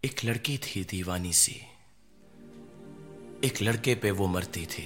एक लड़की थी दीवानी सी, एक लड़के पे वो मरती थी।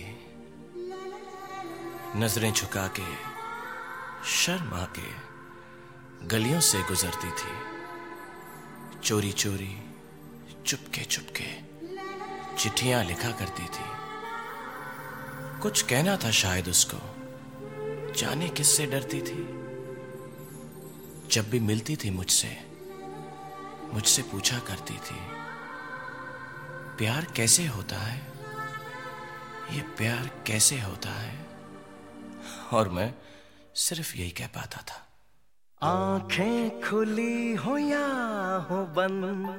नजरें झुका के शर्मा के गलियों से गुजरती थी। चोरी चोरी चुपके चुपके चिट्ठियां लिखा करती थी। कुछ कहना था शायद उसको, जाने किससे डरती थी। जब भी मिलती थी मुझसे पूछा करती थी, प्यार कैसे होता है, ये प्यार कैसे होता है। और मैं सिर्फ यही कह पाता था। आंखें खुली हो या हो बंद,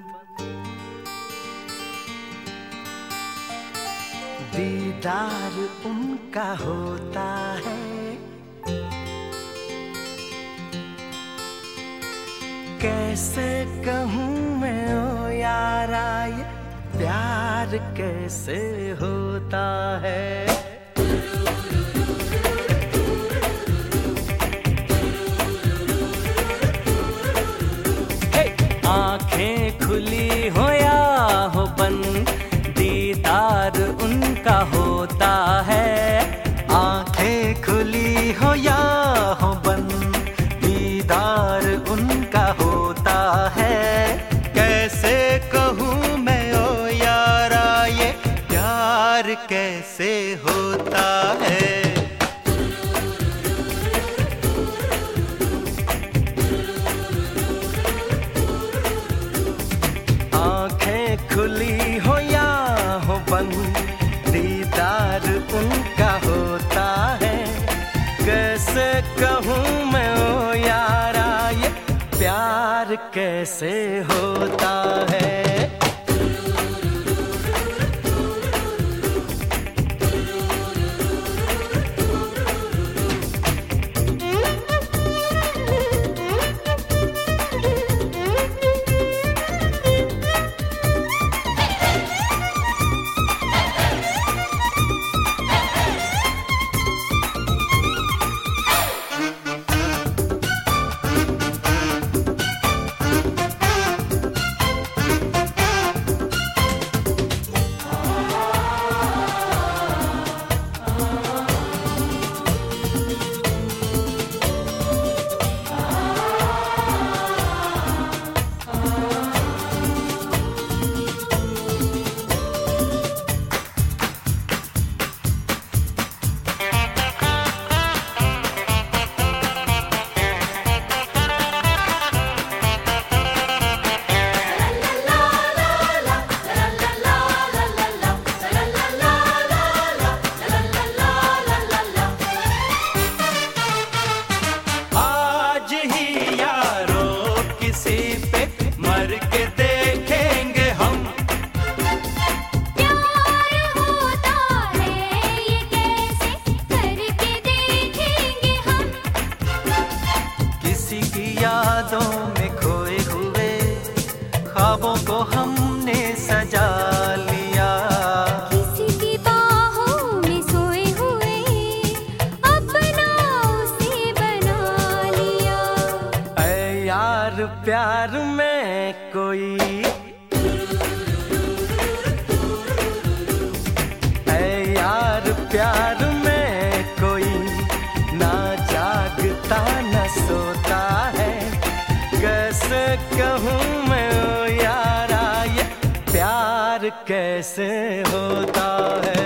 दीदार उनका होता है। कैसे कहूँ मैं ओ यारा, ये प्यार कैसे होता है। आंखें खुली हो या हो बंद, दीदार उनका होता है। आंखें खुली हो या हो बंद, दीदार उनका होता है। कैसे कहूँ मैं ओ यारा, ये प्यार कैसे होता है। आंखें खुली हो या हो बंद, दीदार उनका होता है। कैसे कहूँ मैं ओ यारा, ये प्यार कैसे होता है। यादों में खोए हुए ख्वाबों को हमने सजा लिया। किसी की बाहों में सोए हुए अपना उसे बना लिया। ऐ यार प्यार में कोई, ऐ यार प्यार में कोई ना जागता न सोता है। कैसे कहूँ मैं ओ यारा, ये प्यार कैसे होता है।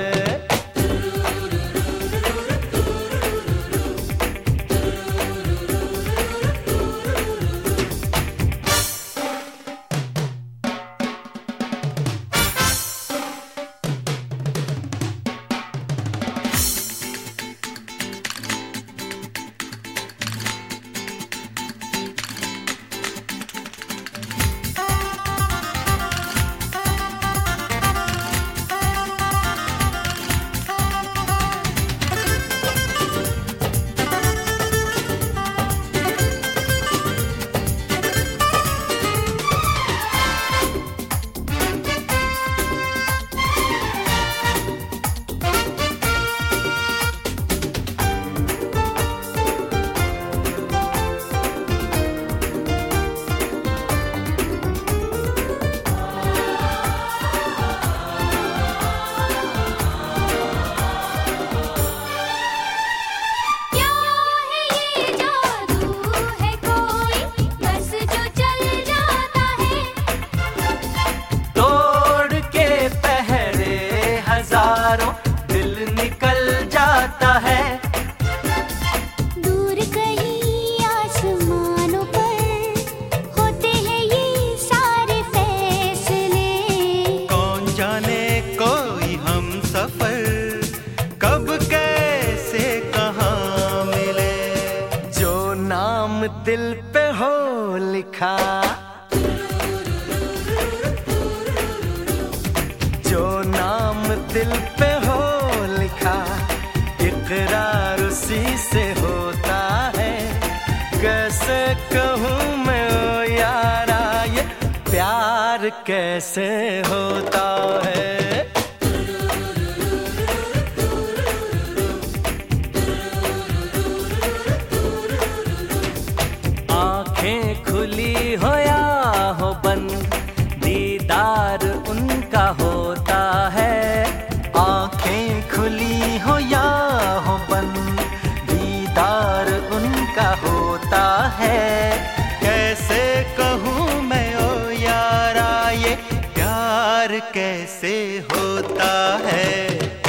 दिल पे हो लिखा, इकरार उसी से होता है। कैसे कहूँ मैं ओ यारा, ये प्यार कैसे होता है। आंखें खुली हो या हो बंद, दीदार उनका होता है। आंखें खुली हो या हो बंद, दीदार उनका होता है। कैसे कहूँ मैं ओ यारा, ये प्यार कैसे होता है।